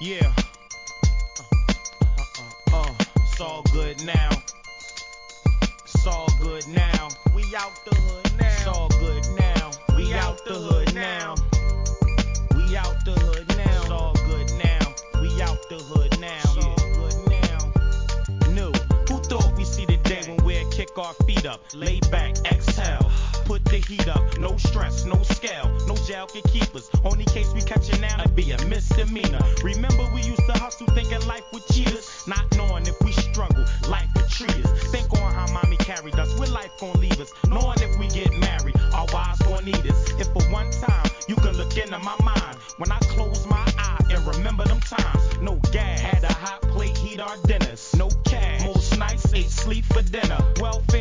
Yeah. It's all good now. It's all good now. We out the hood now. It's all good now. We out the hood now. We out the hood now. It's all good now. We out the hood now. It's all good now. New. Who thought we see the day when we'll kick our feet up, lay back, exhale, put the heat up, no stress, no scale, no jail can keep us. Only case we catch it now, it'd be a misdemeanor. Remember we used to hustle thinking life would cheat us, not knowing if we struggle, life would treat us. Think on how mommy carried us, where life gon' leave us, knowing if we get married, our wives gon' need us. If for one time you can look into my mind, when I close my eye and remember them times, no gas, had a hot plate, heat our dinners, no cash, most nights ate sleep for dinner, welfare